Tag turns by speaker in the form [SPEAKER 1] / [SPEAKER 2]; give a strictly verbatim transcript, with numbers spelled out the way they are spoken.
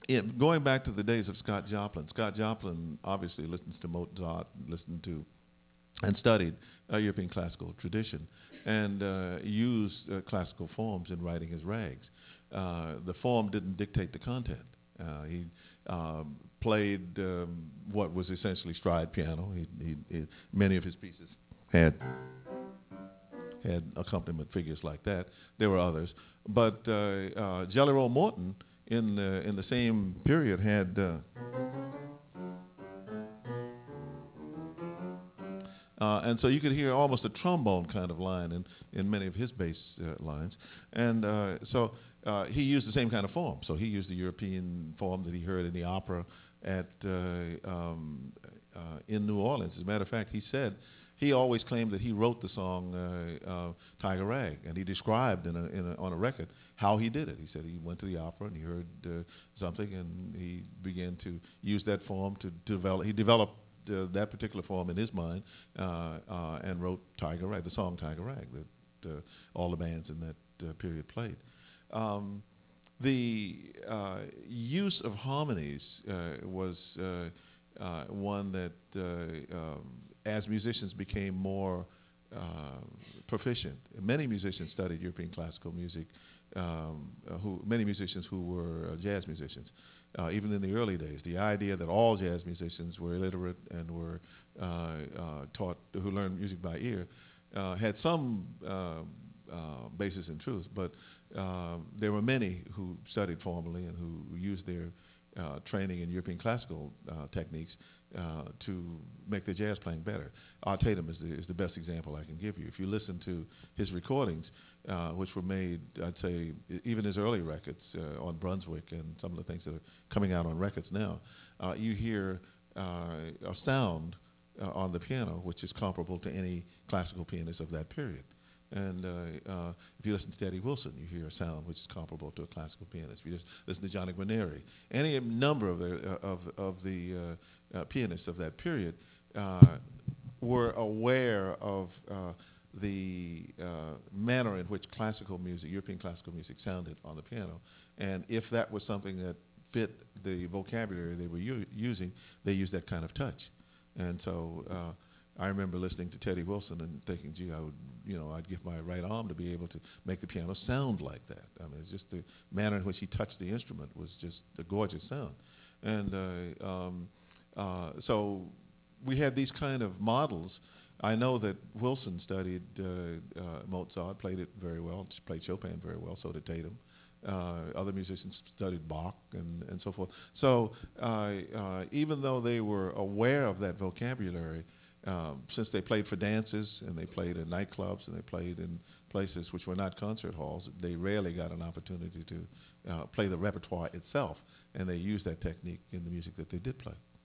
[SPEAKER 1] it, going back to the days of Scott Joplin, Scott Joplin obviously listens to Mozart, listened to, and studied uh, European classical tradition, and uh, used uh, classical forms in writing his rags. Uh, the form didn't dictate the content. Uh, he um, played um, what was essentially stride piano. He, he, he, many of his pieces had had accompaniment figures like that. There were others, but uh, uh, Jelly Roll Morton in the, in the same period had. Uh, Uh, and so you could hear almost a trombone kind of line in, in many of his bass uh, lines. And uh, so uh, he used the same kind of form. So he used the European form that he heard in the opera at, uh, um, uh, in New Orleans. As a matter of fact, he said he always claimed that he wrote the song uh, uh, Tiger Rag. And he described in a, in a, on a record how he did it. He said he went to the opera and he heard uh, something and he began to use that form to develop. He developed Uh, that particular form in his mind uh, uh, and wrote Tiger Rag, the song Tiger Rag that uh, all the bands in that uh, period played. Um, the uh, use of harmonies uh, was uh, uh, one that uh, um, as musicians became more uh, proficient. Many musicians studied European classical music, um, uh, who, many musicians who were uh, jazz musicians. Uh, even in the early days, the idea that all jazz musicians were illiterate and were uh, uh, taught, who learned music by ear, uh, had some uh, uh, basis in truth, but uh, there were many who studied formally and who used their uh, training in European classical uh, techniques uh, to make their jazz playing better. Art Tatum is the, is the best example I can give you. If you listen to his recordings, Uh, which were made, I'd say, even his early records uh, on Brunswick and some of the things that are coming out on records now, uh, you hear uh, a sound uh, on the piano which is comparable to any classical pianist of that period. And uh, uh, if you listen to Teddy Wilson, you hear a sound which is comparable to a classical pianist. If you just listen to Johnny Guarneri, any number of the, uh, of, of the uh, uh, pianists of that period uh, were aware of uh, the uh, manner in which classical music, European classical music, sounded on the piano. And if that was something that fit the vocabulary they were using, they used that kind of touch. And so uh, I remember listening to Teddy Wilson and thinking, gee, I would, you know, I'd give my right arm to be able to make the piano sound like that. I mean, it's just the manner in which he touched the instrument was just a gorgeous sound. And uh, um, uh, so we had these kind of models. I know that Wilson studied uh, uh, Mozart, played it very well, played Chopin very well, so did Tatum. Uh, other musicians studied Bach and, and so forth. So uh, uh, even though they were aware of that vocabulary, um, since they played for dances and they played in nightclubs and they played in places which were not concert halls, they rarely got an opportunity to uh, play the repertoire itself, and they used that technique in the music that they did play.